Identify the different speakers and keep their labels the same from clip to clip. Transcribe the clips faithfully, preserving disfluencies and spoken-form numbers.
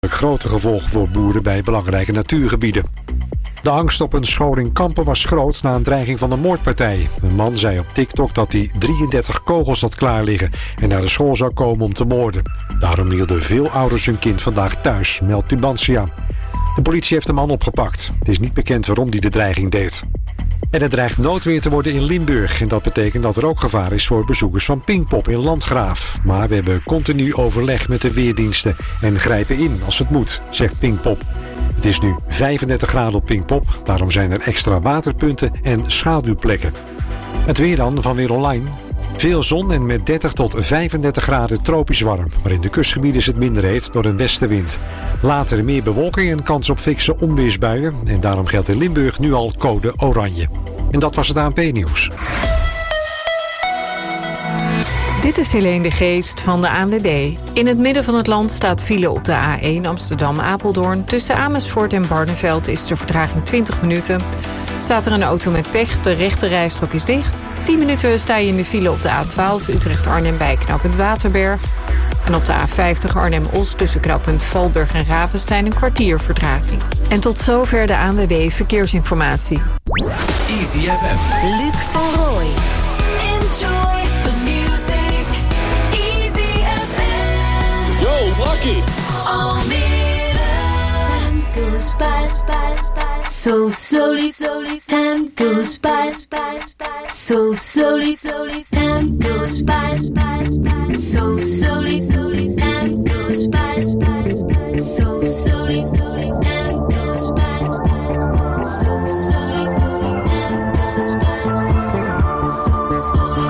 Speaker 1: Grote gevolgen voor boeren bij belangrijke natuurgebieden. De angst op een school in Kampen was groot na een dreiging van een moordpartij. Een man zei op TikTok dat hij drieëndertig kogels had klaar liggen en naar de school zou komen om te moorden. Daarom hielden veel ouders hun kind vandaag thuis, meldt Tubantia. De politie heeft de man opgepakt. Het is niet bekend waarom hij de dreiging deed. En het dreigt noodweer te worden in Limburg. En dat betekent dat er ook gevaar is voor bezoekers van Pinkpop in Landgraaf. Maar we hebben continu overleg met de weerdiensten en grijpen in als het moet, zegt Pinkpop. Het is nu vijfendertig graden op Pinkpop. Daarom zijn er extra waterpunten en schaduwplekken. Het weer dan van Weer Online. Veel zon en met dertig tot vijfendertig graden tropisch warm. Maar in de kustgebieden is het minder heet door een westenwind. Later meer bewolking en kans op fikse onweersbuien. En daarom geldt in Limburg nu al code oranje. En dat was het A N P-nieuws.
Speaker 2: Dit is Helene de Geest van de A N W B. In het midden van het land staat file op de A één Amsterdam-Apeldoorn. Tussen Amersfoort en Barneveld is de vertraging twintig minuten. Staat er een auto met pech, de rechte rijstrook is dicht. tien minuten sta je in de file op de A twaalf Utrecht-Arnhem bij knooppunt Waterberg. En op de A vijftig Arnhem-Os tussen knooppunt Valburg en Ravenstein een kwartier vertraging. En tot zover de A N W B Verkeersinformatie.
Speaker 3: Easy F M.
Speaker 4: Luc van Rooij. Enjoy the music. Easy F M.
Speaker 5: Yo, Lucky.
Speaker 4: Almere. Time goes by, so slowly, slowly. Time goes by, so slowly, slowly. Time goes by, so slowly, slowly. Time goes by, so slowly, slowly. Time goes by, so slowly, slowly. Time goes by, so slowly.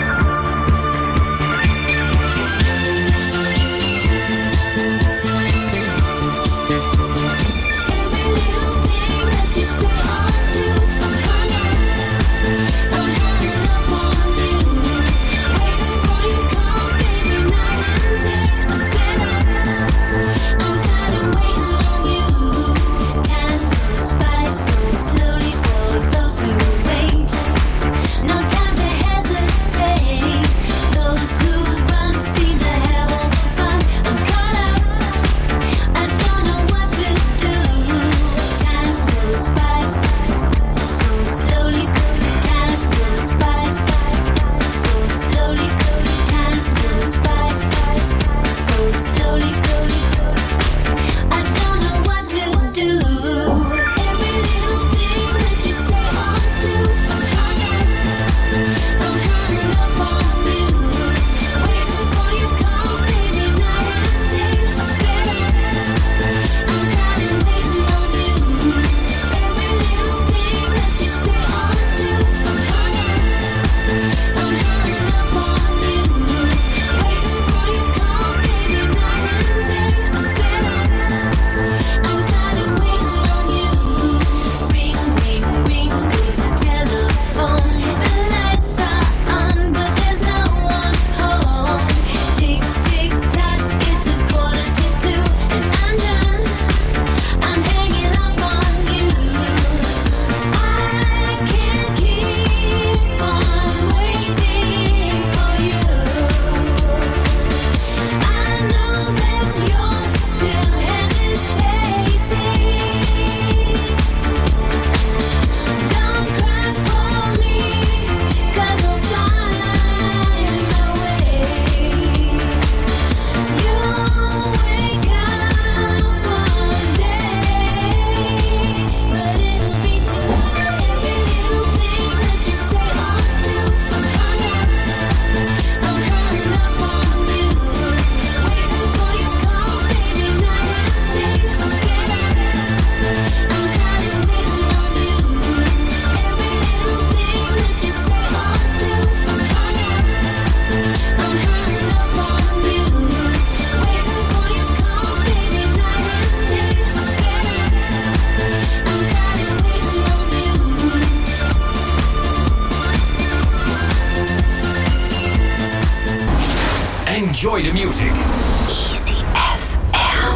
Speaker 3: Enjoy the music.
Speaker 4: Easy F M.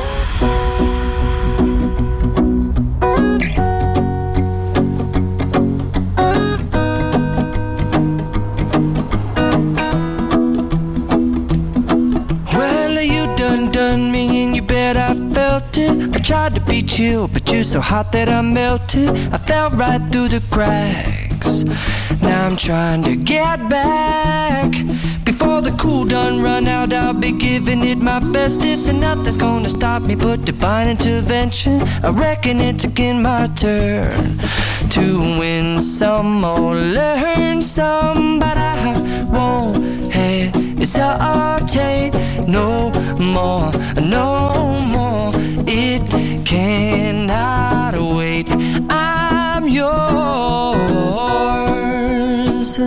Speaker 6: Well, you done done me and you bet I felt
Speaker 5: it. I tried to be chill, but you're so hot that I melted. I fell right through the cracks. Now I'm trying to get back. Before the cool done run out, I'll be giving it my bestest, and nothing's gonna stop me but divine intervention. I reckon it's again my turn to win some or learn some, but I won't hesitate no more, no more. It cannot wait. I'm yours.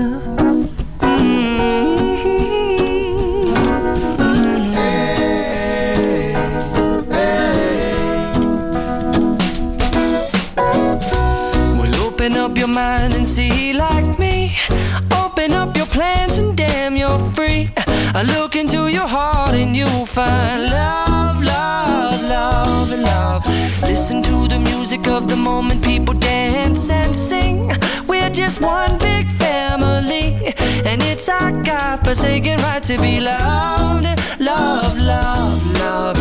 Speaker 5: Up your mind and see like me. Open up your plans and damn, you're free. I look into your heart and you'll find love, love, love, and love. Listen to the music of the moment, people dance and sing. We're just one big family, and it's our God-forsaken right to be loved, love, love, love,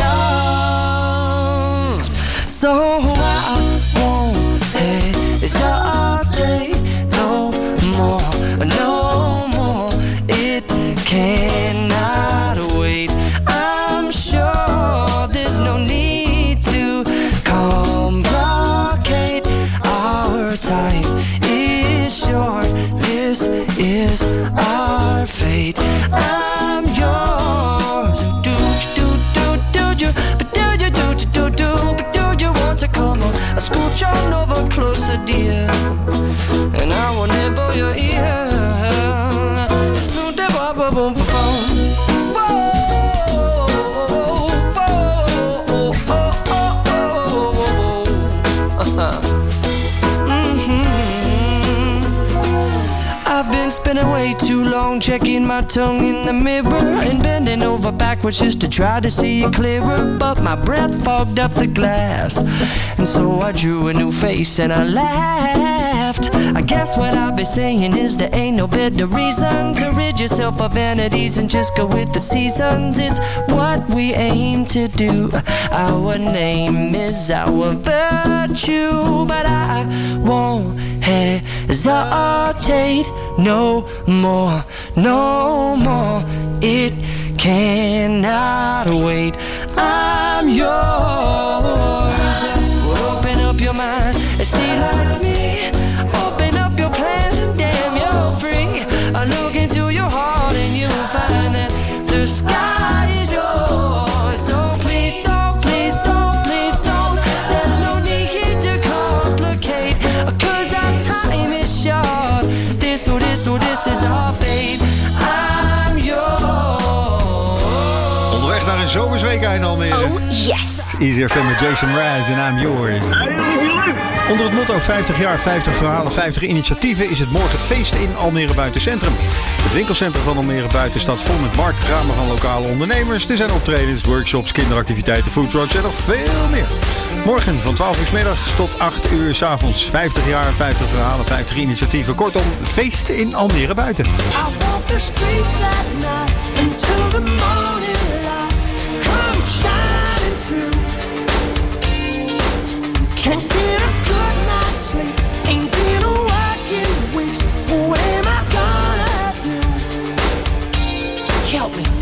Speaker 5: love. So I won't hesitate no more, no more. It cannot wait. I'm sure there's no need to complicate. Our time is short. This is our fate. I'm yours. Do do do do do, but do do do do do, but do you want to come on? I scooch on over closer, dear, and I will nibble your ear. So da ba ba boom ba boom. Whoa, whoa, oh, oh, oh, oh. I've been spending way too long checking my tongue in the mirror and bending over backwards just to try to see it clearer, but my breath fogged up the glass, and so I drew a new face and I laughed. I guess what I'll be saying is there ain't no better reason to rid yourself of vanities and just go with the seasons. It's what we aim to do. Our name is our virtue, but I won't hesitate no more, no more. It cannot wait. I'm yours. Open up your mind and see like me. Open up your plans and damn, you're free. I look into your heart and you'll find that the sky is yours. So please don't, please don't, please don't. There's no need to complicate, 'cause our time is short. This or this or this is our fate. I'm yours.
Speaker 6: Onderweg naar een zomersweek in Almere.
Speaker 4: Oh yes.
Speaker 6: Easy F M met Jason Mraz en I'm Yours. Onder het motto vijftig jaar, vijftig verhalen, vijftig initiatieven is het morgen feest in Almere Buitencentrum. Het winkelcentrum van Almere Buiten staat vol met marktkramen van lokale ondernemers. Er zijn optredens, workshops, kinderactiviteiten, foodtrucks en nog veel meer. Morgen van twaalf uur 's middags tot acht uur 's avonds. vijftig jaar, vijftig verhalen, vijftig initiatieven. Kortom, feest in Almere Buiten.
Speaker 7: I walk the streets at night until the morning light comes shining through. Can't get a good night's sleep, ain't been a work in weeks. What am I gonna do? Help me.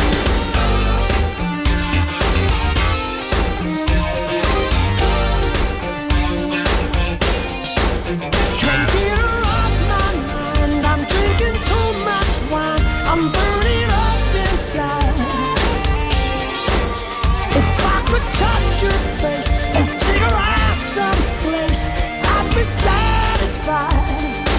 Speaker 7: Can't get her off my mind, I'm drinking too much wine, I'm burning up inside. If I could touch your face and take her out someplace, I'd be satisfied.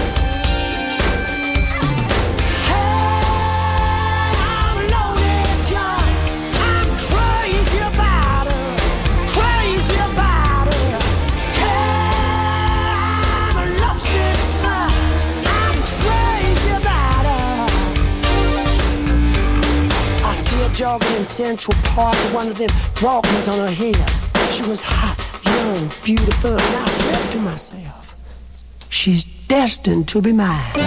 Speaker 7: Hey, I'm a loaded gun, I'm crazy about her, crazy about her. Hey, I'm a lovesick son, I'm crazy about her. I see her jogging in Central Park with one of them Walkmans on her head. She was hot, young, beautiful, and I said to myself, she's destined to be mine.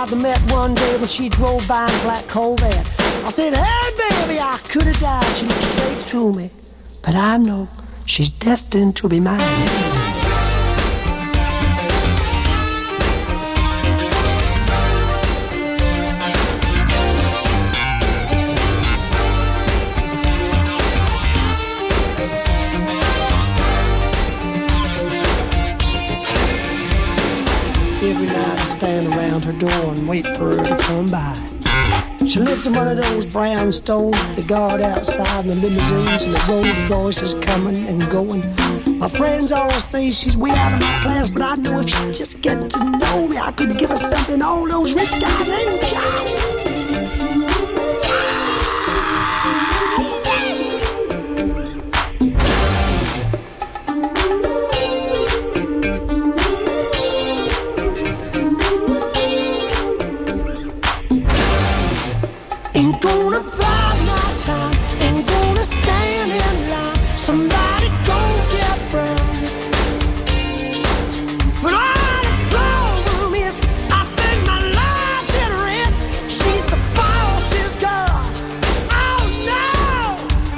Speaker 7: hardly met one day when she drove by in a black Corvette. I said, hey, baby, I could have died. She looked straight through me. But I know she's destined to be mine. Every night I stand around her door and wait for her to come by. She lives in one of those brownstones with the guard outside and the limousines and the Rolls Royces coming and going. My friends always say she's way out of my class, but I know if she just get to know me, I could give her something all those rich guys ain't got. Ain't gonna buy my time, ain't gonna stand in line. Somebody gon' get brown. But all the problem is, I think my life's at risk. She's the boss's girl. Oh no!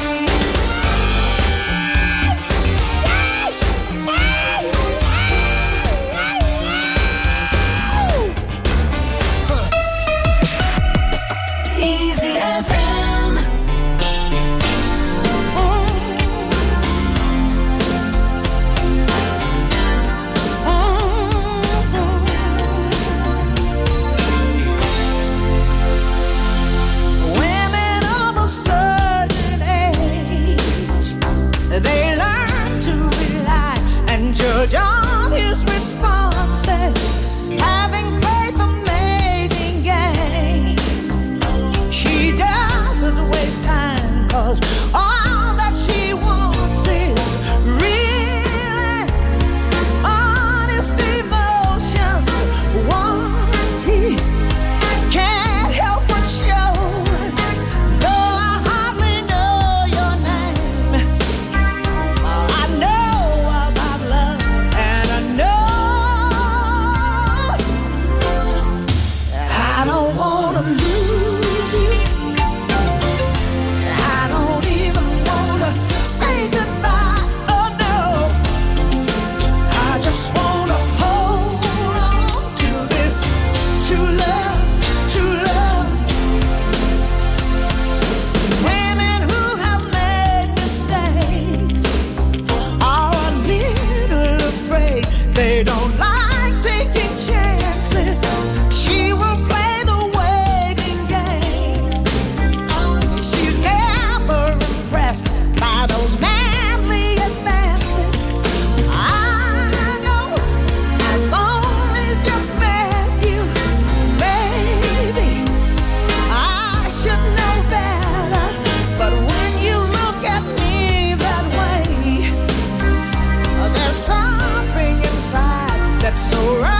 Speaker 4: Easy F M.
Speaker 7: Women of a certain age, they learn to rely and judge on his responses, having faith for making gain. She doesn't waste time, cause all that she wants is really honest emotions. Warranty can't help but show. Though I hardly know your name, I know about love, and I know I don't wanna lose you. I don't even wanna say goodbye. Oh no, I just wanna hold on to this true love, true love. Women who have made mistakes are a little afraid. They don't like taking chances. She will play the waiting game. She's never impressed by those manly advances. I know I've only just met you, baby. I should know better, but when you look at me that way, there's something inside that's so right.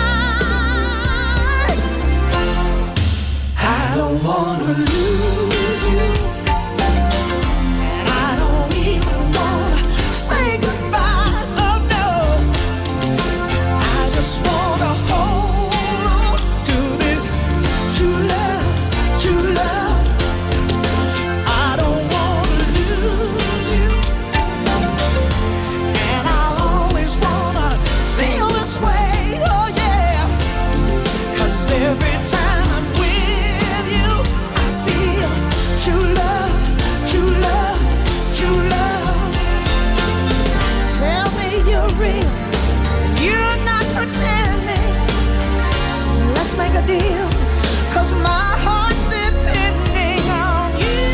Speaker 7: I don't wanna lose you, and I don't even wanna say goodbye. Oh no, I just wanna hold on to this true love, true love. I don't wanna lose you, and I always wanna feel this way. Oh yeah, 'cause every time I'm with you, I feel true love, true love, true love. Tell me you're real, you're not pretending. Let's make a deal, 'cause my heart's depending on you.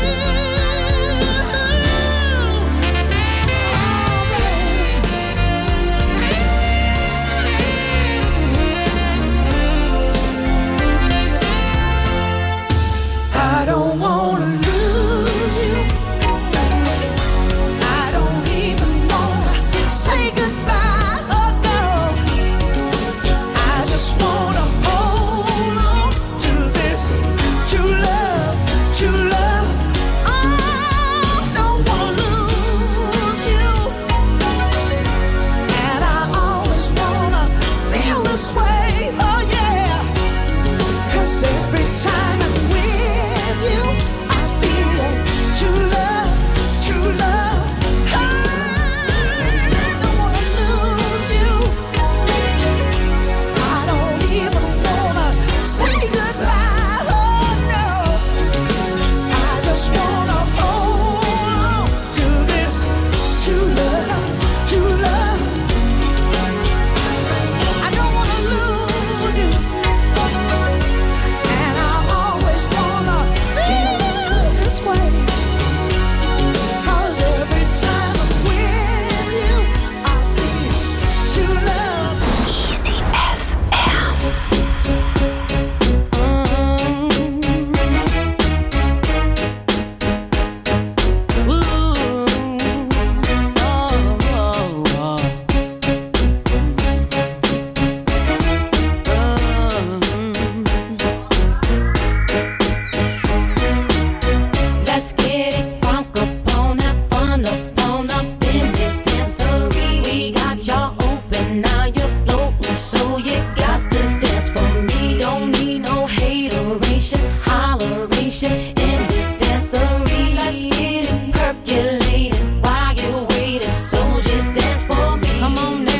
Speaker 7: I don't wanna lose you. I don't even wanna say goodbye.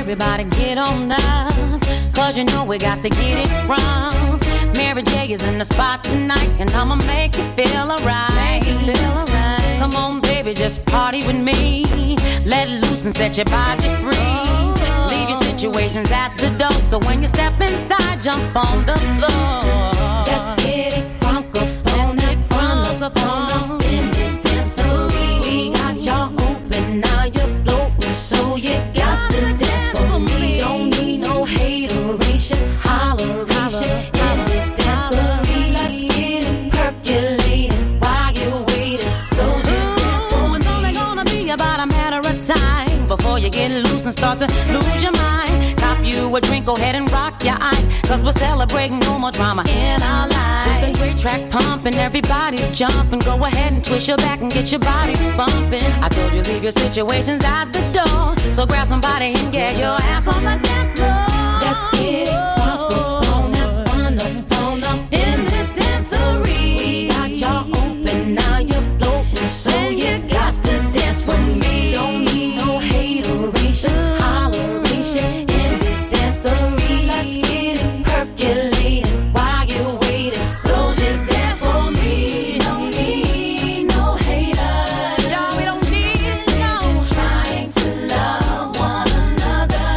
Speaker 8: Everybody get on up, cause you know we got to get it wrong. Mary J is in the spot tonight, and I'ma make you feel alright. Feel alright. Come on, baby, just party with me. Let loose and set your body free. Leave your situations at the door, so when you step inside, jump on the floor. Let's get it crunk up on it, crunk up on in this dancery. We got y'all open, now you're floating, so you got to dance for me. Don't need no hateration, holleration in this dancery. Let's get it percolating while you're waiting, so just dance for me. It's only gonna be about a matter of time before you get loose and start to lose your mind. Cop you a drink, go ahead and rock your eyes, cause we're celebrating no more drama in our lives. With a great track pumping, everybody's jumping. Go ahead and twist your back and get your body bumping. I told you leave your situations at the door, so grab somebody and get your ass on the dance floor. Let's get it crunk up on that fun up on up in this dancery. We got y'all open, now you're floating, so you got to dance with me. Don't need no hateration, holleration in this dancery. Let's get it percolating while you're waiting, so just dance for me. Don't need no haters, y'all, we don't need no. Just trying to love one another.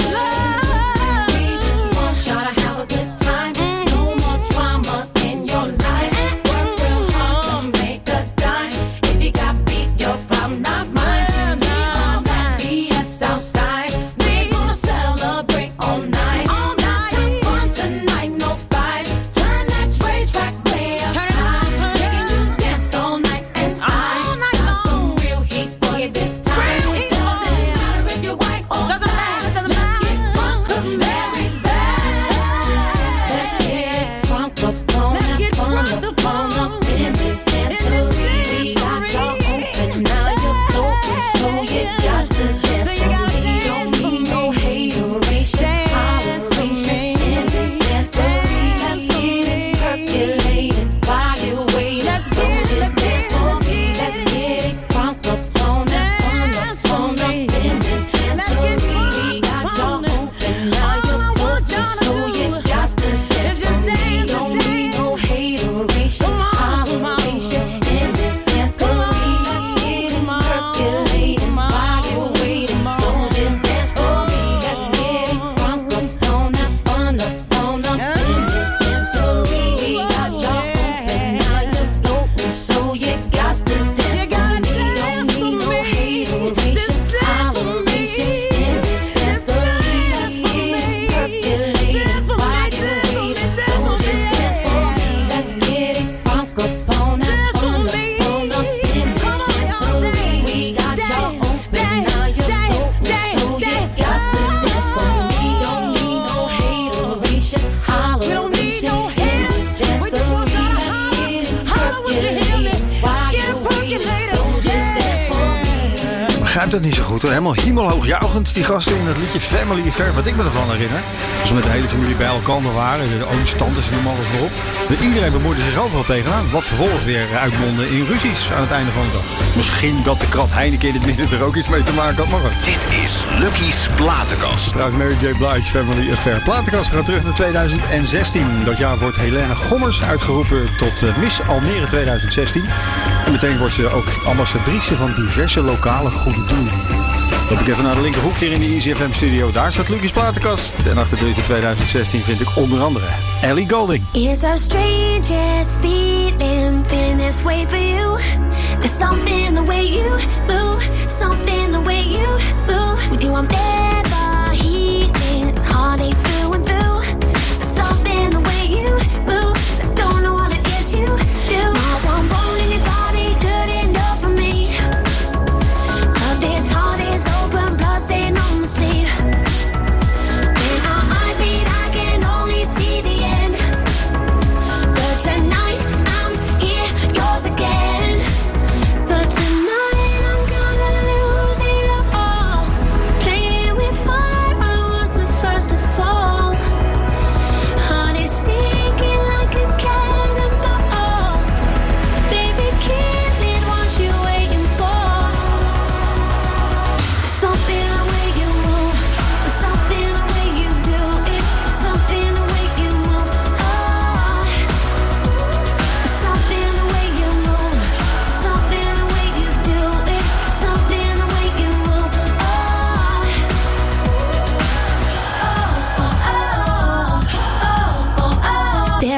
Speaker 8: Love. We just want y'all to have a good time. No more drama in your life. Work real hard to make a dime. If you got beef, your problem, not mine. We want that B S outside. We gonna celebrate all night. All night. Some fun tonight, no fights. Turn that Dre track way up high. Making you dance all night and I got some real heat for you this time. It doesn't matter if you're white or black. Let's get crunk 'cause Mary's back. Let's get crunk up on that fun up on up in this dancery. We got y'all open, now you're floating, so you got to dance for me. Don't need no hateration, holleration in this dancery. Let's get it percolating while you're waiting, so just dance for me. Let's get it crunk up on that fun up on up in this dancery. We got y'all open, now you're floating, so you got to dance for me. Don't need no hateration, holleration in this dancery. Let's get it percolating while you're waiting, so just dance for me. Let's get it crunk up on that fun up on up in this dancery. We got y'all open, now you're floating, so you got to dance for me. Don't need no hateration, holleration in this dancery. Let's get it percolating while you're waiting, so just dance for me. Let's get it crunk up on that fun up on up in this dancery. We got y'all open, now you're floating, so you got to dance for me. Don't need no hateration, holleration in this dancery. Let's get it percolating while you're waiting, so just dance for me.
Speaker 6: Begrijp dat niet zo goed hoor. Helemaal hemelhoog juichend, die gasten in dat liedje Family Affair, wat ik me ervan herinner. Als we met de hele familie bij elkaar waren, de ooms, tantes en noem alles maar op. En iedereen bemoeide zich overal tegenaan. Wat vervolgens weer uitmondde in ruzies aan het einde van de dag. Misschien dat de krat Heineken in het midden er ook iets mee te maken had, maar goed.
Speaker 3: Dit is Lucky's Platenkast.
Speaker 6: Trouwens, Mary J. Blige, Family Affair. Platenkast gaat terug naar tweeduizend zestien. Dat jaar wordt Helene Gommers uitgeroepen tot uh, Miss Almere tweeduizend zestien. En meteen wordt ze ook ambassadrice van diverse lokale goede doelen. Loop ik even naar de linkerhoek hier in de Easy F M studio. Daar staat Lucky's Platenkast. En achter de tweeduizend zestien vind ik onder andere Ellie Goulding.
Speaker 9: It's a strangest feeling, feeling this way for you. There's something the way you move, something the way you move. With you I'm never healing, it's heartache through and through. There's something the way you move, I don't know what it is you do. No one bone in your body good enough for me. But this heart is open, blood stain on my sleeve. When our eyes meet, I can only see the end. But tonight I'm here, yours again. But tonight I'm gonna lose it all, playing with fire.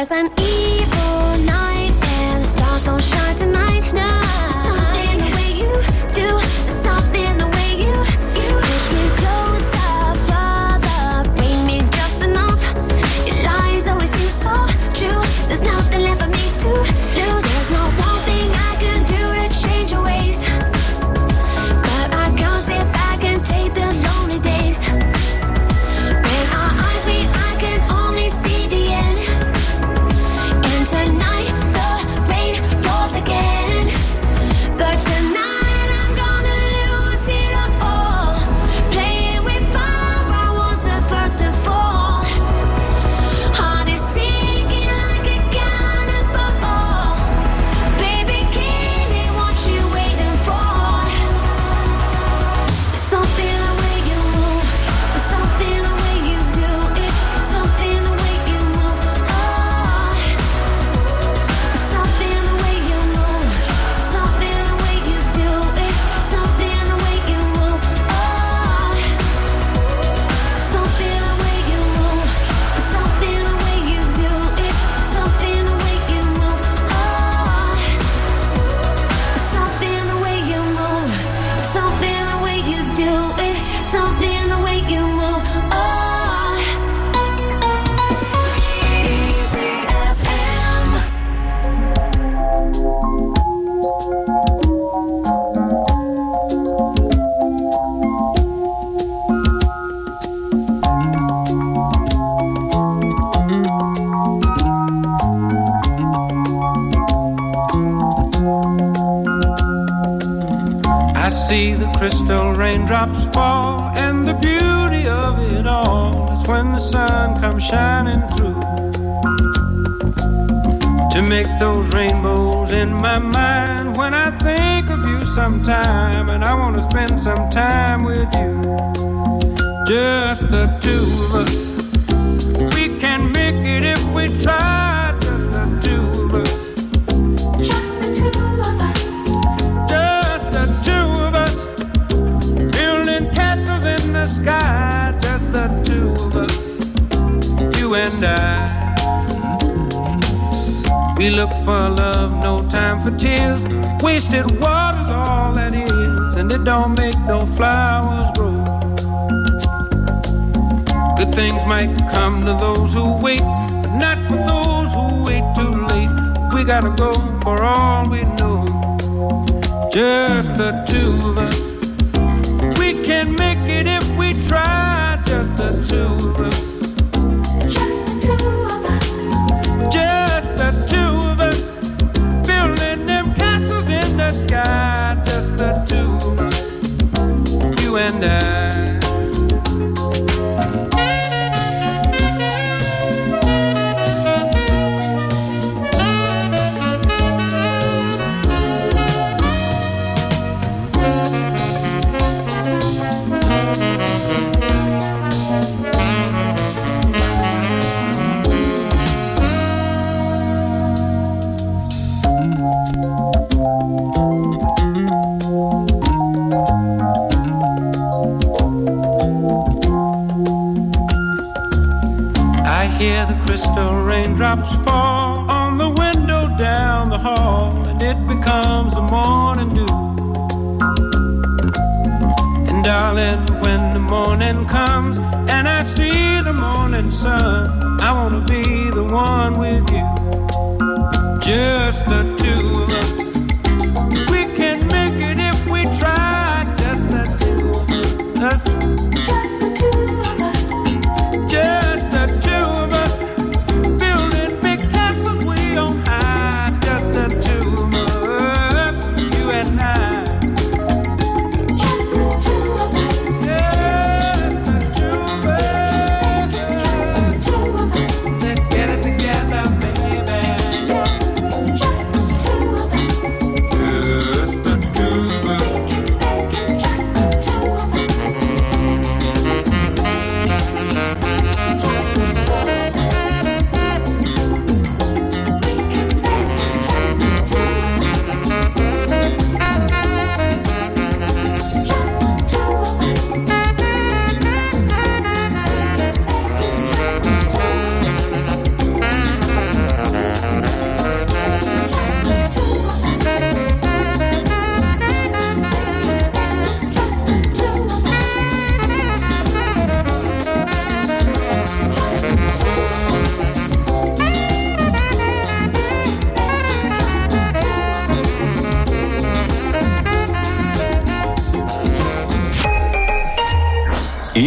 Speaker 9: There's an evil night and the stars don't shine tonight. No. Something the way you do, something the way you, you push me closer, further, bring me just enough. Your lies always seem so true. There's nothing left for me to lose. There's no one thing I can do to change your ways, but I can't sit back and take the lonely days. When our eyes meet, I can only see the end. And tonight the rain pours again, but tonight I'm gonna lose it all. Playing with fire, I was the first to fall. Heart is sinking like a cannonball. Baby, killing what you waiting for. Something the way you move, something the way you do it, something the way you move. Oh, something the way you move, something the way you do it, something the way you move. Oh, something the way you move, something the way you do it, something the way you move. Oh, something the way you move, something the way you do it, something the way you move. Oh, Easy F M.
Speaker 10: I see the crystal raindrops fall, and the beauty of it all is when the sun comes shining through to make those rainbows in my mind. When I think of you sometime, and I want to spend some time with you, just the two of us. We can make it if we try, just the two of us.
Speaker 9: Just the two of us.
Speaker 10: Just the two of us, building castles in the sky. Just the two of us, you and I. We look for love, no time for tears. Wasted water's all that is, and it don't make no flowers grow. Good things might come to those who wait, but not for those who wait too late. We gotta go for all we know. Just the two of us. We can make it if we try. Just the two of us.
Speaker 9: Just the two of us.
Speaker 10: Just the two of us. Building them castles in the sky. Just the two of us. You and I. Hear the crystal raindrops fall on the window down the hall, and it becomes the morning dew. And darling, when the morning comes and I see the morning sun, I wanna be the one with you. Just the two of us. We can make it if we try. Just the two of us.
Speaker 9: Just the two of us.
Speaker 10: Just the two of us. Building big castles way on high. Just the two of us. You and I.
Speaker 9: Just the two of us.
Speaker 10: Just the two of us.
Speaker 9: Just the two of us.
Speaker 10: Let's get it together, baby.
Speaker 9: Just the two of us.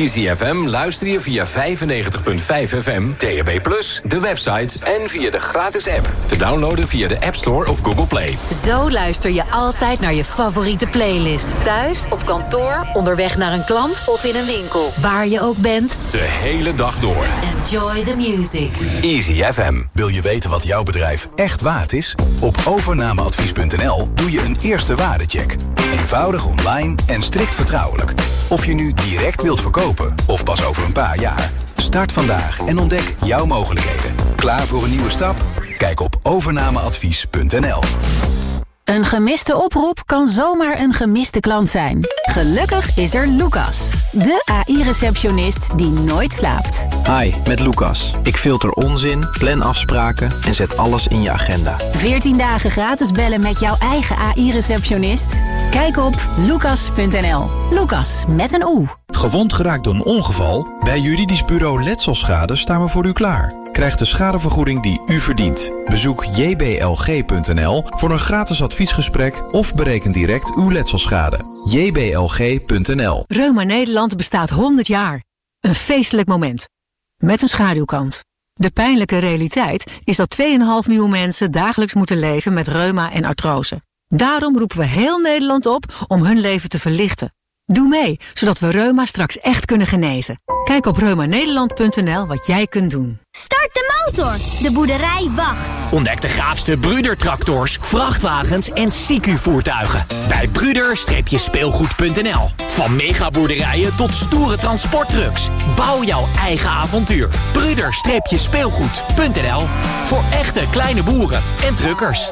Speaker 11: Easy F M luister je via vijfennegentig komma vijf F M, D A B plus, de website en via de gratis app. Te downloaden via de App Store of Google Play.
Speaker 12: Zo luister je altijd naar je favoriete playlist. Thuis, op kantoor, onderweg naar een klant of in een winkel. Waar je ook bent.
Speaker 11: De hele dag door.
Speaker 12: Enjoy the music.
Speaker 11: Easy F M.
Speaker 13: Wil je weten wat jouw bedrijf echt waard is? Op overnameadvies punt n l doe je een eerste waardecheck. Eenvoudig online en strikt vertrouwelijk. Of je nu direct wilt verkopen of pas over een paar jaar. Start vandaag en ontdek jouw mogelijkheden. Klaar voor een nieuwe stap? Kijk op overnameadvies punt n l.
Speaker 12: Een gemiste oproep kan zomaar een gemiste klant zijn. Gelukkig is er Lucas, de A I-receptionist die nooit slaapt.
Speaker 14: Hi, met Lucas. Ik filter onzin, plan afspraken en zet alles in je agenda.
Speaker 12: veertien dagen gratis bellen met jouw eigen A I-receptionist? Kijk op lucas punt n l. Lucas, met een O.
Speaker 15: Gewond geraakt door een ongeval? Bij Juridisch Bureau Letselschade staan we voor u klaar. Krijg de schadevergoeding die u verdient. Bezoek j b l g punt n l voor een gratis adviesgesprek of bereken direct uw letselschade. j b l g punt n l.
Speaker 16: Reuma Nederland bestaat honderd jaar. Een feestelijk moment. Met een schaduwkant. De pijnlijke realiteit is dat twee komma vijf miljoen mensen dagelijks moeten leven met reuma en artrose. Daarom roepen we heel Nederland op om hun leven te verlichten. Doe mee, zodat we reuma straks echt kunnen genezen. Kijk op reuma nederland punt n l wat jij kunt doen.
Speaker 17: Start de motor! De boerderij wacht.
Speaker 18: Ontdek de gaafste Brüder-tractors, vrachtwagens en C Q-voertuigen. Bij Brüder-speelgoed punt n l. Van megaboerderijen tot stoere transporttrucks. Bouw jouw eigen avontuur. Brüder-speelgoed punt n l. Voor echte kleine boeren en truckers.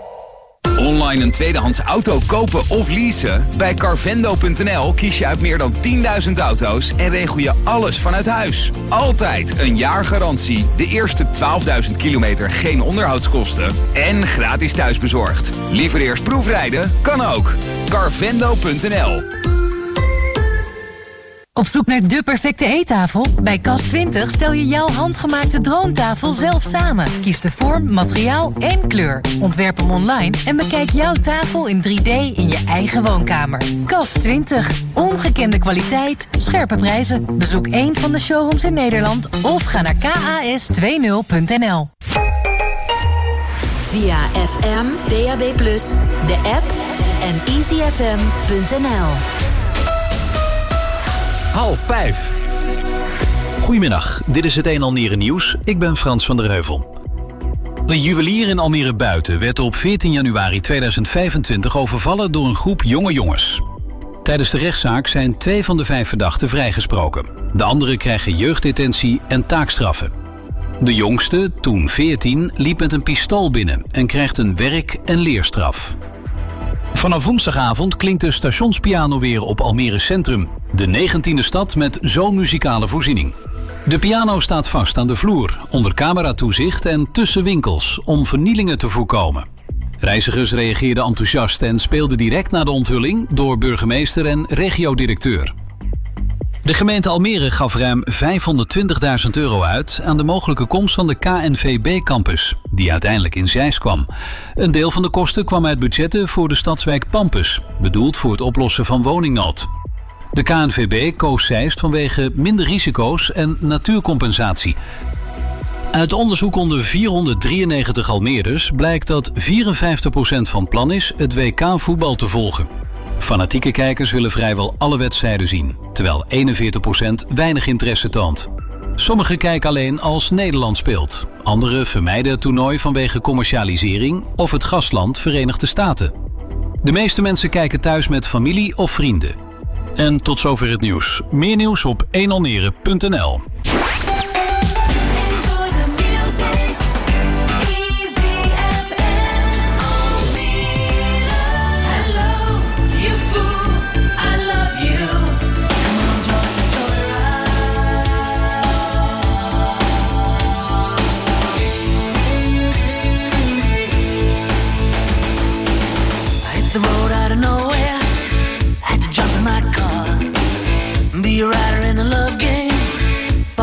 Speaker 19: Online een tweedehands auto kopen of leasen? Bij carvendo punt n l kies je uit meer dan tienduizend auto's en regel je alles vanuit huis. Altijd een jaar garantie, de eerste twaalfduizend kilometer geen onderhoudskosten en gratis thuisbezorgd. Liever eerst proefrijden? Kan ook. carvendo punt n l.
Speaker 20: Op zoek naar de perfecte eettafel? Bij Kas twintig stel je jouw handgemaakte droomtafel zelf samen. Kies de vorm, materiaal en kleur. Ontwerp hem online en bekijk jouw tafel in drie D in je eigen woonkamer. Kas twintig. Ongekende kwaliteit, scherpe prijzen. Bezoek één van de showrooms in Nederland of ga naar k a s twintig punt n l.
Speaker 12: Via F M, D A B plus, de app en easy f m punt n l.
Speaker 11: Half vijf.
Speaker 21: Goedemiddag, dit is het een Almere nieuws. Ik ben Frans van der Heuvel. De juwelier in Almere Buiten werd op veertien januari tweeduizend vijfentwintig overvallen door een groep jonge jongens. Tijdens de rechtszaak zijn twee van de vijf verdachten vrijgesproken. De anderen krijgen jeugddetentie en taakstraffen. De jongste, toen veertien, liep met een pistool binnen en krijgt een werk- en leerstraf. Vanaf woensdagavond klinkt de stationspiano weer op Almere Centrum. De negentiende stad met zo'n muzikale voorziening. De piano staat vast aan de vloer, onder cameratoezicht en tussen winkels, om vernielingen te voorkomen. Reizigers reageerden enthousiast en speelden direct na de onthulling door burgemeester en regiodirecteur. De gemeente Almere gaf ruim vijfhonderdtwintigduizend euro uit aan de mogelijke komst van de K N V B-campus, die uiteindelijk in Zeist kwam. Een deel van de kosten kwam uit budgetten voor de stadswijk Pampus, bedoeld voor het oplossen van woningnood. De K N V B koos Zeist vanwege minder risico's en natuurcompensatie. Uit onderzoek onder vierhonderddrieënnegentig Almeerders blijkt dat vierenvijftig procent van plan is het W K voetbal te volgen. Fanatieke kijkers willen vrijwel alle wedstrijden zien, terwijl eenenveertig procent weinig interesse toont. Sommigen kijken alleen als Nederland speelt. Anderen vermijden het toernooi vanwege commercialisering of het gastland Verenigde Staten. De meeste mensen kijken thuis met familie of vrienden. En tot zover het nieuws. Meer nieuws op één almere punt n l.
Speaker 7: Be a rider in a love game,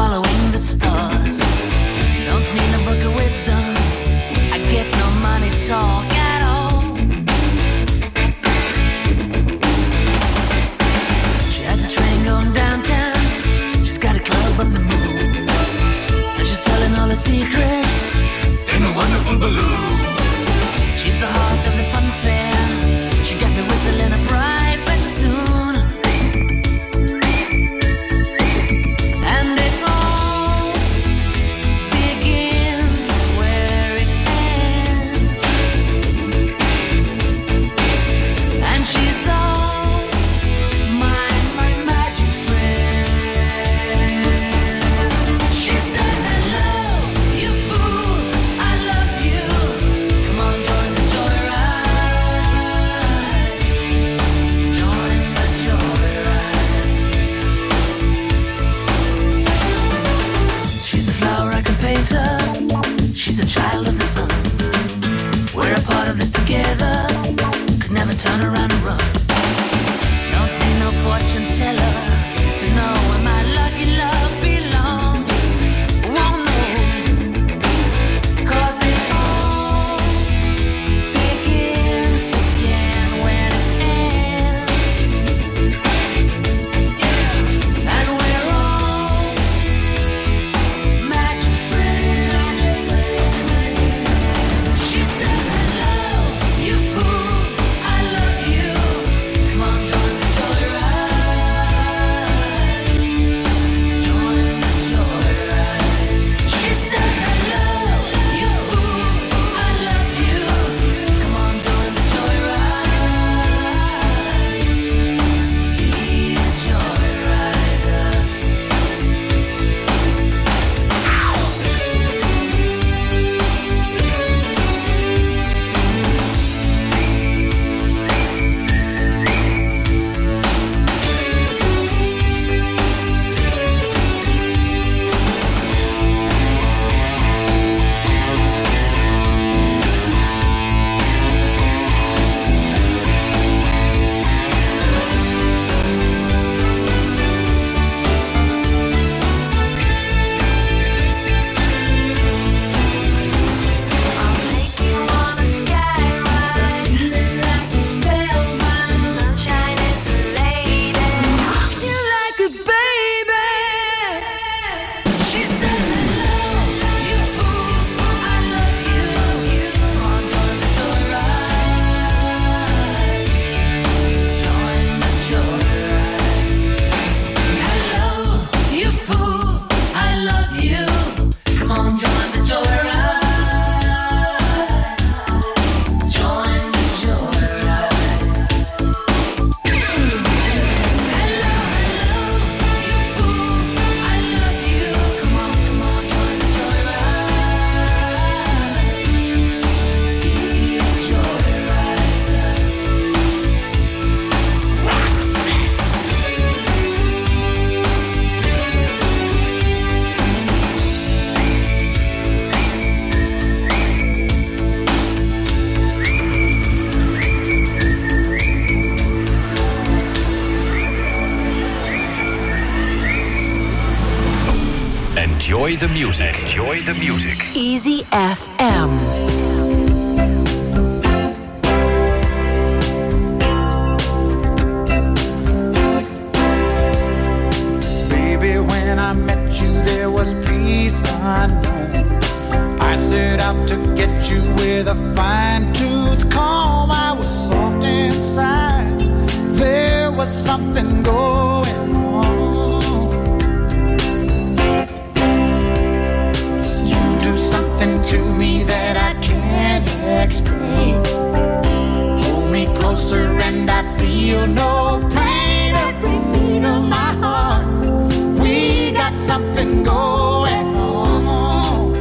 Speaker 11: Enjoy the music. Enjoy the music.
Speaker 4: Easy F M.
Speaker 10: Baby, when I met you, there was peace unknown. I set out to get you with a fine-tooth comb. I was soft inside. There was something going on. You do something to me that I can't explain. Hold me closer and I feel no pain. Every beat of my heart, we got something going on.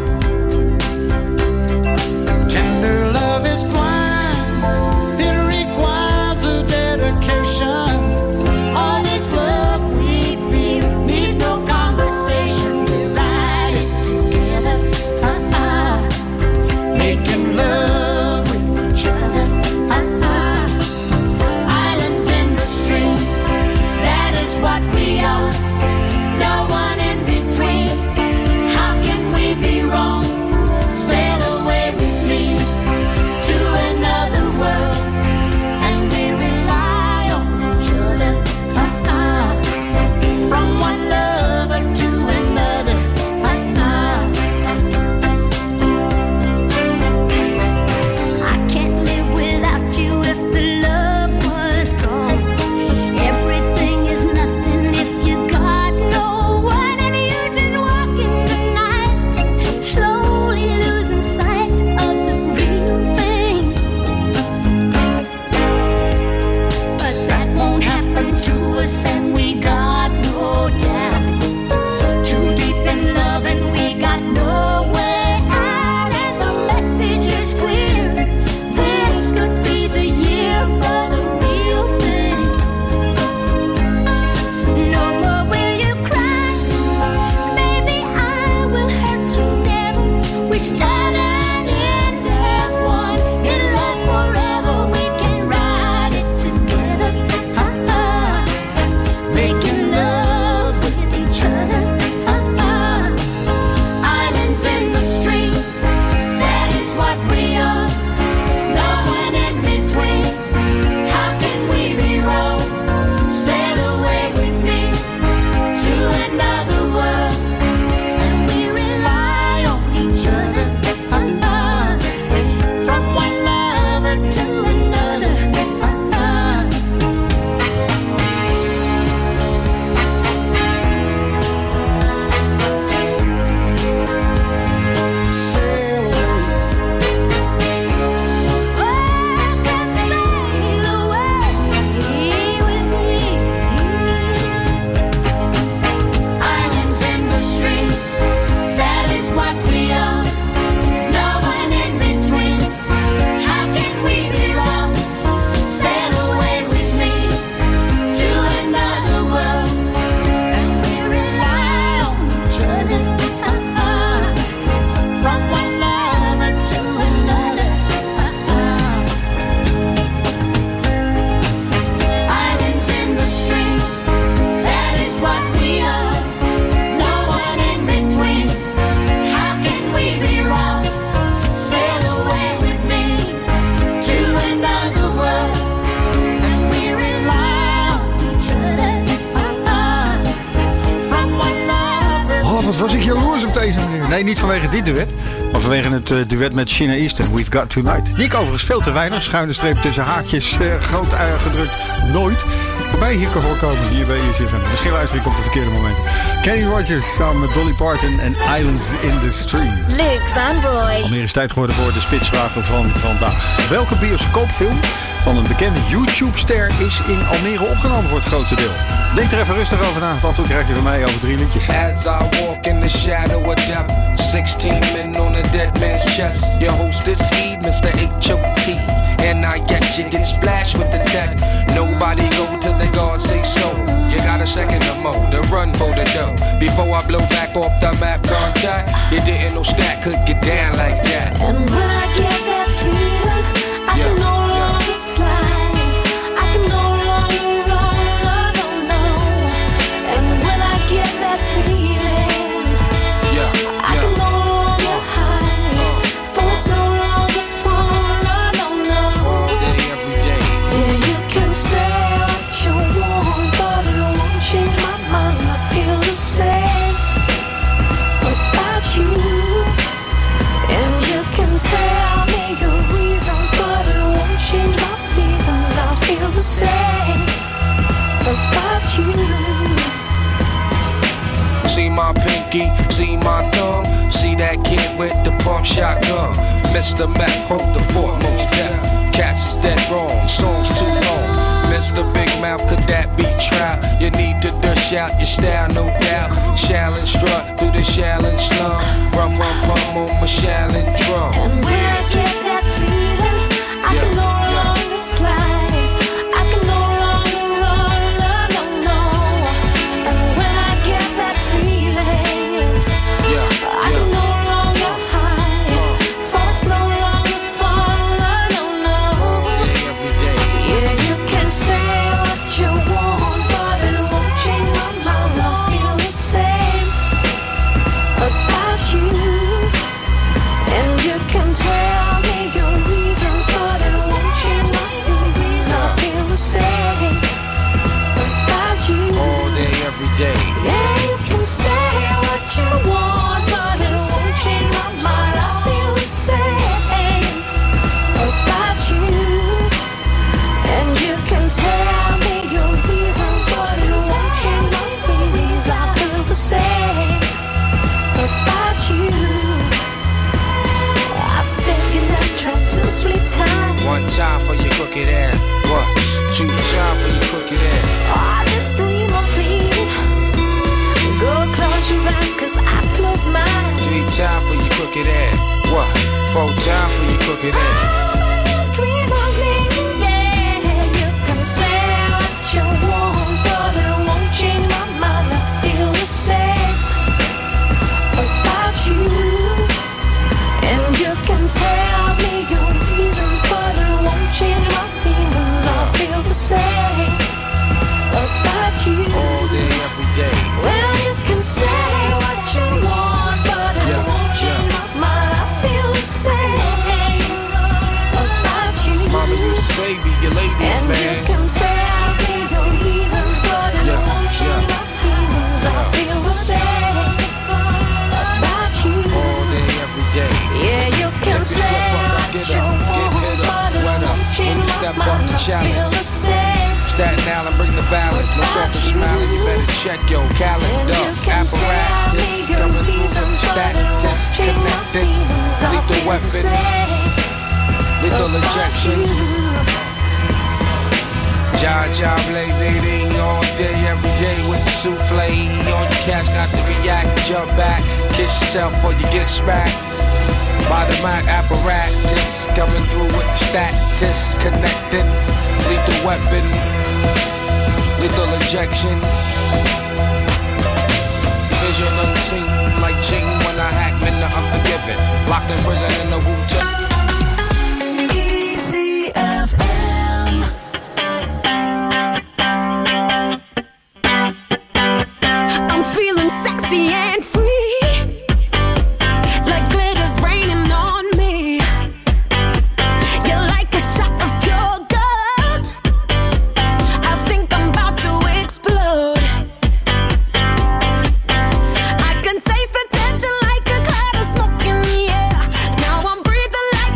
Speaker 10: Tender love is blind, it requires a dedication. All this love we feel needs no conversation. We ride it together, uh-uh. Making love with each other, uh-uh. Islands in the stream, that is what we are. No one in between. How can we be wrong? Sail away with me to another world, and we rely on each other, uh-uh. From one lover to another, uh-uh.
Speaker 9: I can't live without you if the love was gone. Everything is nothing if you got no one, and you just walk in the night, slowly losing sight of the real thing. But that won't happen to us, and we got no doubt. Too deep in love, and we got no way out, and the message is clear. This could be the year for the real thing. No more will you cry, baby, I will hurt you never. We start and end as one, in love forever. We can ride it together, uh-uh. Making love with each other, uh-uh. Islands in the stream, that is what we are. No one in between. How can we be wrong? Sail away with me to another world, and we rely on each other, uh-uh. From one lover to another, uh-uh.
Speaker 10: Sail away.
Speaker 9: Welcome, sail away with me.
Speaker 10: Islands in the stream, that is what we are. No one in between. How can we be wrong? Sail away with me to another world,
Speaker 9: And we rely on each other, uh-uh.
Speaker 10: from one lover to another, uh-uh. Islands in the stream, that is what we are. No one in between. How can we be wrong? Sail away with me to another world, and we rely on each other, uh-uh. From one lover.
Speaker 6: Oh, wat was ik jaloers op deze manier. Nee, niet vanwege dit duet, maar vanwege het eh, duet met Sheena Easton, We've Got Tonight. Die ik overigens veel te weinig, schuine streep tussen haakjes, eh, groot uitgedrukt, nooit voorbij hier kan voorkomen hier bij E C F M. Misschien luister ik op de verkeerde momenten. Kenny Rogers samen met Dolly Parton en Islands in the Stream.
Speaker 17: Luke Van Roy.
Speaker 6: Alweer is tijd geworden voor de spitsvragen van vandaag. Welke bioscoopfilm van een bekende YouTube-ster is in Almere opgenomen voor het grootste deel? Denk er even rustig over na. Het antwoord krijg je van mij over drie liedjes.
Speaker 1: As I walk in the shadow of death, sixteen men on a dead man's chest. Your host is he, Mister H O T. And I get you get splashed with the tech. Nobody go till the God say so. You got a second to mo, to run for the dough. Before I blow back off the map contact, you didn't know Stack could get down like that.
Speaker 7: And when I get that feeling, I
Speaker 1: Yeah,
Speaker 7: can no
Speaker 1: yeah.
Speaker 7: longer slide. I can no longer run, no, no, no. And when I get that feeling, you.
Speaker 1: See my pinky, see my thumb. See that kid with the pump shotgun. Mister Mac, hold the foremost death. Cats is dead wrong, songs too long. Mister Big Mouth, could that be trap? You need to dish out your style, no doubt. Shallon strut through the Shallon slum. Rum, rum, rum on my Shallon drum.
Speaker 7: And when I get that feeling, I can no longer slide. I can no longer run, no, no, no. And when I get that feeling, I can no longer hide. For it's no longer fun, no, no, no. Yeah, you can say what you want, but it won't change my mind. I feel the same about you. And you can tell me your reasons, but it won't change my feelings. I feel the same about you.
Speaker 1: All day, every day.
Speaker 7: Yeah, you can say what you want, but it won't change my mind. I feel the same about you. And you can tell me your reasons, but it won't change my feelings. I feel the same about you. I've seen that tracks in sweet time.
Speaker 1: One time for your crooked ass. What? Two time for your crooked ass.
Speaker 7: I just dream of being. Go close your eyes, cause I close mine.
Speaker 1: Three time for your crooked ass. What? Four time for your crooked ass.
Speaker 7: Dream of me, yeah. You can say what you want, but it won't change my mind. I feel the same about you. And you can tell me your reasons, but it won't change my feelings. I feel the same about you.
Speaker 1: All day, every day.
Speaker 7: Well, you can say what you want, but it
Speaker 1: Yeah,
Speaker 7: won't change
Speaker 1: yeah.
Speaker 7: my mind. I feel the same about you.
Speaker 1: Mama used to say, be your ladies,
Speaker 7: And
Speaker 1: man.
Speaker 7: you can tell me your reasons, but it
Speaker 1: Yeah,
Speaker 7: won't change
Speaker 1: yeah.
Speaker 7: my feelings. I feel the same about you.
Speaker 1: All day, every day.
Speaker 7: Yeah, you can
Speaker 1: If you
Speaker 7: say
Speaker 1: slip up,
Speaker 7: what
Speaker 1: get
Speaker 7: you
Speaker 1: up, get
Speaker 7: want,
Speaker 1: hit up,
Speaker 7: but it
Speaker 1: wet up.
Speaker 7: won't
Speaker 1: When
Speaker 7: change
Speaker 1: you
Speaker 7: my
Speaker 1: step
Speaker 7: mind.
Speaker 1: up the
Speaker 7: I feel
Speaker 1: challenge.
Speaker 7: the same.
Speaker 1: Staten Island, bring the balance. No surface smiling, you better check your calendar. Apparatus coming through with the status connected. Lethal weapon, lethal ejection. Ja Ja blazing all day, every day with the souffle. All you cats got to react, jump back, kiss yourself or you get smacked. By the mic apparatus coming through with the status connected. Lethal weapon, lethal injection. Vision unseen like Jing when I hack men the unforgiven. Locked in prison in the Wu-Tang.
Speaker 4: Easy F M.
Speaker 7: I'm feeling sexy and free, like glitter's raining on me. You're like a shot of pure gold. I think I'm about to explode. I can taste the tension like a cloud of smoke in the air. Now I'm breathing like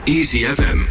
Speaker 11: Easy F M.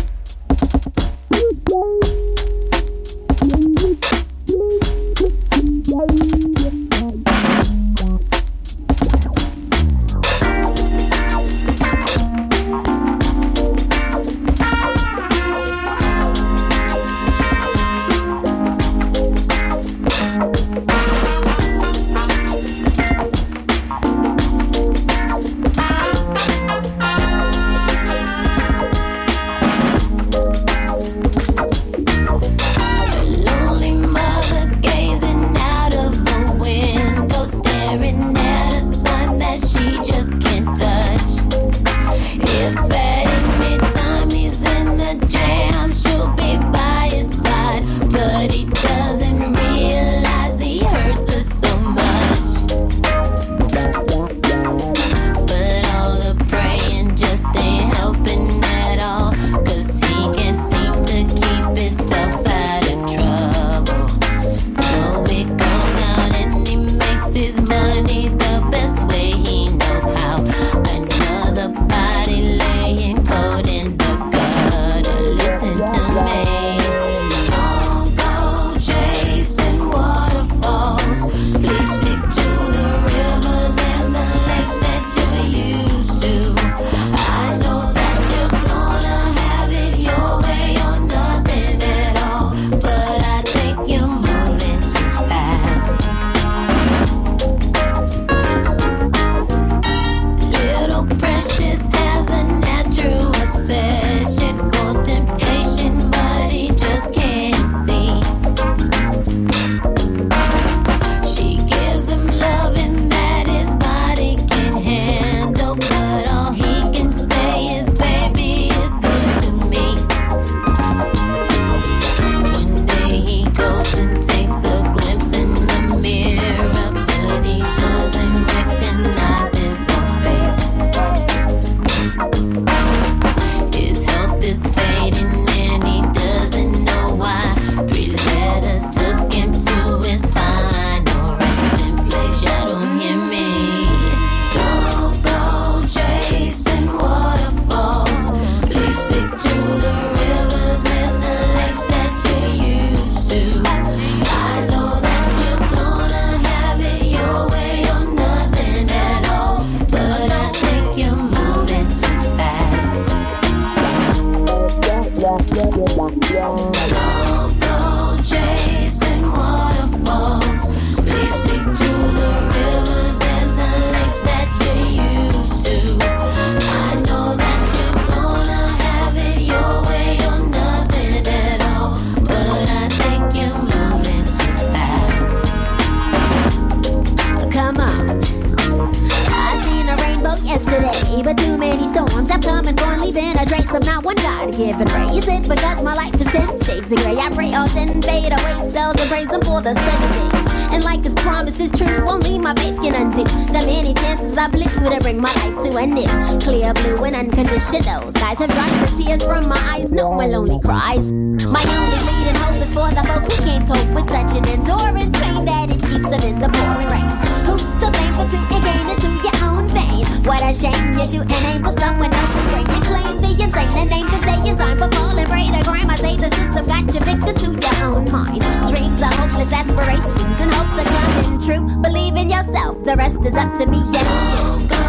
Speaker 2: Skies have dried the tears from my eyes, no more lonely cries. My only bleeding hope is for the folk who can't cope with such an enduring pain that it keeps them in the pouring rain. Who's to blame for tooting gain into your own vein? What a shame you shoot an aim for someone else's brain. You claim the insane and aim to stay in time for falling prey to crime. I say the system got you victim to your own mind. Dreams are hopeless aspirations and hopes are coming true. Believe in yourself, the rest is up to me and you. Go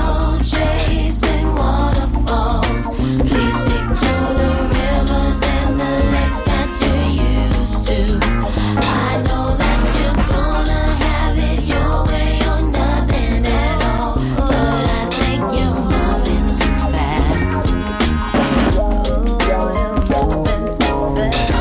Speaker 2: chasing waterfalls. Please stick to the rivers and the lakes that you're used to. I know that you're gonna have it your way or nothing at all, but I think you're moving too fast. Ooh, moving too fast.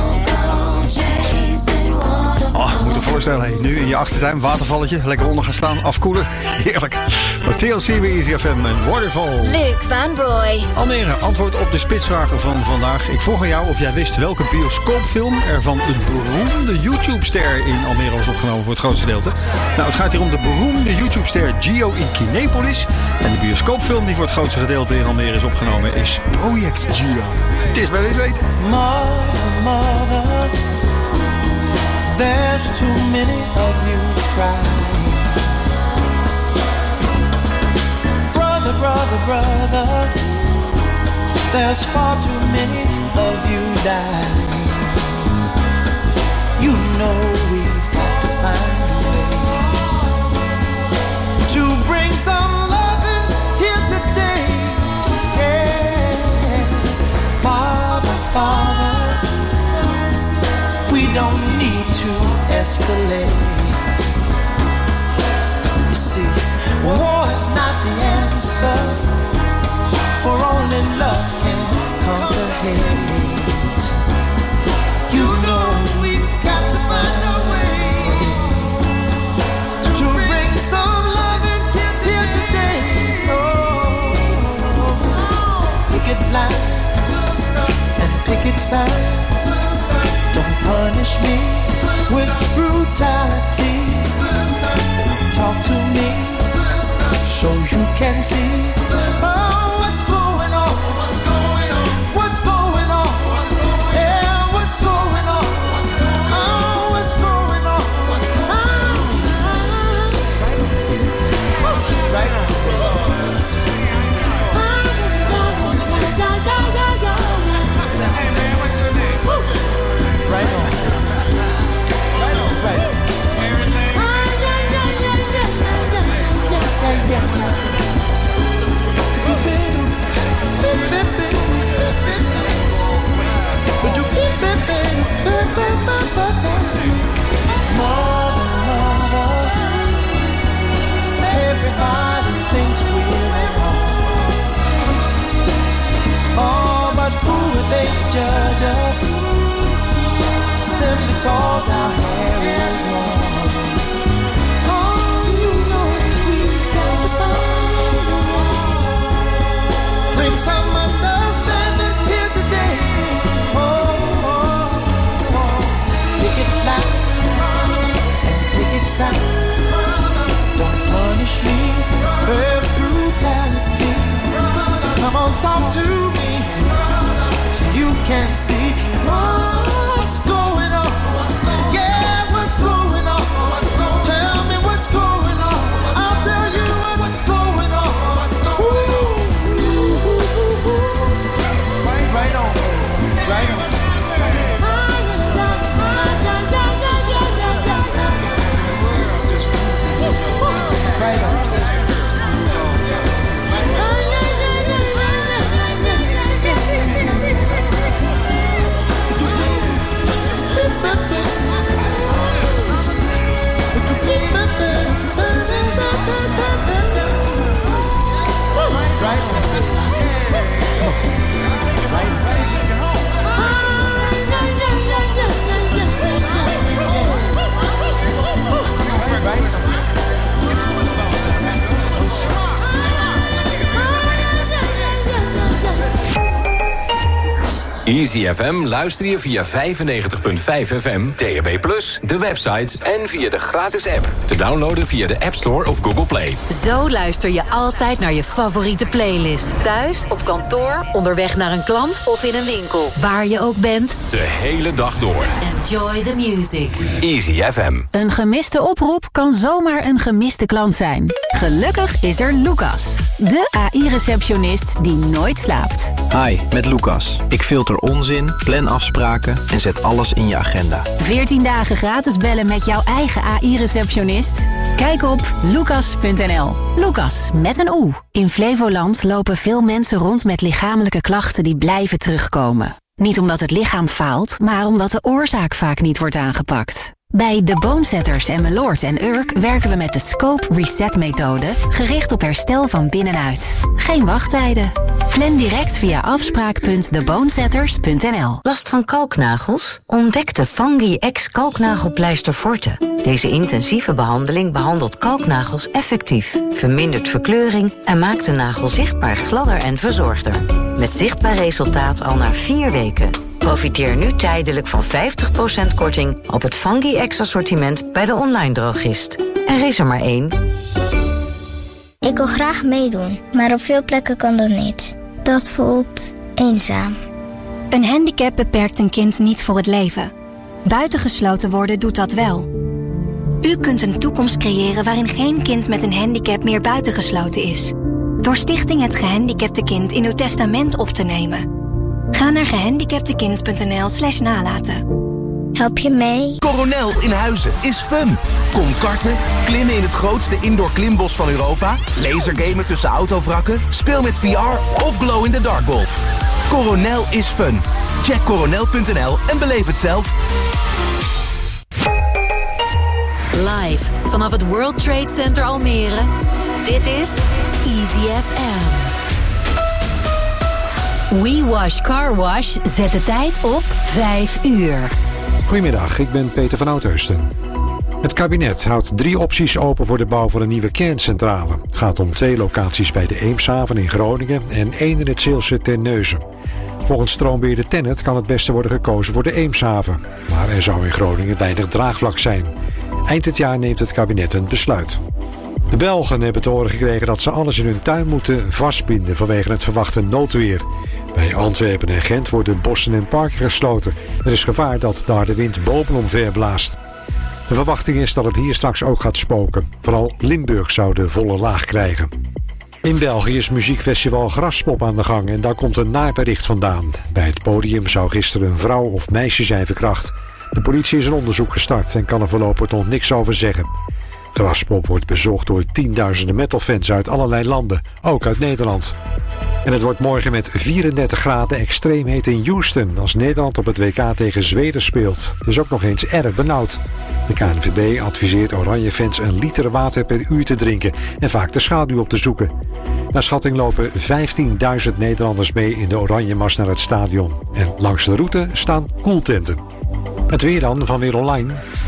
Speaker 2: Go chasing waterfalls.
Speaker 6: Oh, ik moet je voorstellen, nu in je achtertuin, watervalletje, lekker onder gaan staan, afkoelen. Heerlijk. Dat is T L C bij Easy F M en Waterfall.
Speaker 22: Luc van Broy.
Speaker 6: Almere, antwoord op de spitsvragen van vandaag. Ik vroeg aan jou of jij wist welke bioscoopfilm er van een beroemde YouTube-ster in Almere was opgenomen voor het grootste gedeelte. Nou, het gaat hier om de beroemde YouTube-ster Gio in Kinepolis. En de bioscoopfilm die voor het grootste gedeelte in Almere is opgenomen is Project Gio. Het is wel eens weten.
Speaker 23: Mother, mother, there's too many of you crying. Brother, brother, There's far too many of you dying. You know we've got to find a way to bring some loving here today. Yeah. Father, Father, we don't need to escalate. You see, war is not the answer, for only love can conquer hate. You know we've got to find a way to bring some love in here, here today. Oh, picket lines and picket signs. Don't punish me with brutality. Talk to me so you can see. Oh, what's going on? What's going on? What's going on? What's going on? Yeah, what's going on? What's going on? Oh, what's going on? What's going on? Right on. Hey man, what's your name? Right on. Right on. Right on. Everything. Mother, mother, everybody thinks we're wrong. Oh, but who are they to judge us? Simply cause our hair is long. Oh, you know we've got to find a way. Bring some understanding here today. Oh, oh, oh. Pick it loud and pick it sound. Don't punish me with brutality. Come on, talk to me so you can see what's going on. Yeah, what's going on? Tell me what's going on. I'll tell you what's going on. Ooh. Right on, right on. Right on.
Speaker 11: Easy F M luister je via vijfennegentig komma vijf F M, D A B plus, de website en via de gratis app. Te downloaden via de App Store of Google Play.
Speaker 12: Zo luister je altijd naar je favoriete playlist. Thuis, op kantoor, onderweg naar een klant of in een winkel. Waar je ook bent.
Speaker 11: De hele dag door.
Speaker 12: Enjoy the music.
Speaker 11: Easy F M.
Speaker 12: Een gemiste oproep kan zomaar een gemiste klant zijn. Gelukkig is er Lucas. De A I-receptionist die nooit slaapt.
Speaker 14: Hi, met Lucas. Ik filter onzin, plan afspraken en zet alles in je agenda.
Speaker 12: veertien dagen gratis bellen met jouw eigen A I-receptionist? Kijk op lucas punt n l. Lucas, met een O. In Flevoland lopen veel mensen rond met lichamelijke klachten die blijven terugkomen. Niet omdat het lichaam faalt, maar omdat de oorzaak vaak niet wordt aangepakt. Bij de Bonesetters en Meloord en Urk werken we met de Scope Reset methode, gericht op herstel van binnenuit. Geen wachttijden. Plan direct via afspraak punt de bonesetters punt n l.
Speaker 5: Last van kalknagels? Ontdek de Fungi X kalknagelpleister Forte. Deze intensieve behandeling behandelt kalknagels effectief, vermindert verkleuring en maakt de nagel zichtbaar gladder en verzorgder. Met zichtbaar resultaat al na vier weken. Profiteer nu tijdelijk van vijftig procent korting op het Fungi X assortiment bij de online drogist. Er is er maar één.
Speaker 8: Ik wil graag meedoen, maar op veel plekken kan dat niet. Dat voelt eenzaam.
Speaker 22: Een handicap beperkt een kind niet voor het leven. Buitengesloten worden doet dat wel. U kunt een toekomst creëren waarin geen kind met een handicap meer buitengesloten is. door Stichting Het Gehandicapte Kind in uw testament op te nemen. Ga naar gehandicaptekind.nl slash nalaten.
Speaker 8: Help je mee?
Speaker 3: Coronel in Huizen is fun. Kom karten, klimmen in het grootste indoor klimbos van Europa, lasergamen tussen autovrakken, speel met V R of glow in the dark golf. Coronel is fun. Check coronel punt n l en beleef het zelf.
Speaker 13: Live vanaf het World Trade Center Almere. Dit is Easy F M. We Wash Car Wash zet de tijd op vijf uur.
Speaker 15: Goedemiddag, ik ben Peter van Oudheusden. Het kabinet houdt drie opties open voor de bouw van een nieuwe kerncentrale. Het gaat om twee locaties bij de Eemshaven in Groningen en één in het Zeelse Terneuzen. Volgens stroombeheerder Tennet kan het beste worden gekozen voor de Eemshaven. Maar er zou in Groningen weinig draagvlak zijn. Eind dit jaar neemt het kabinet een besluit. De Belgen hebben te horen gekregen dat ze alles in hun tuin moeten vastbinden vanwege het verwachte noodweer. Bij Antwerpen en Gent worden bossen en parken gesloten. Er is gevaar dat de harde wind bomen omver blaast. De verwachting is dat het hier straks ook gaat spoken. Vooral Limburg zou de volle laag krijgen. In België is muziekfestival Graspop aan de gang en daar komt een naar bericht vandaan. Bij het podium zou gisteren een vrouw of meisje zijn verkracht. De politie is een onderzoek gestart en kan er voorlopig nog niks over zeggen. Graspop wordt bezocht door tienduizenden metalfans uit allerlei landen, ook uit Nederland. En het wordt morgen met vierendertig graden extreem heet in Houston als Nederland op het W K tegen Zweden speelt. Het is ook nog eens erg benauwd. De K N V B adviseert Oranje-fans een liter water per uur te drinken en vaak de schaduw op te zoeken. Naar schatting lopen vijftienduizend Nederlanders mee in de Oranje-mars naar het stadion. En langs de route staan koeltenten. Het weer dan van Weer Online.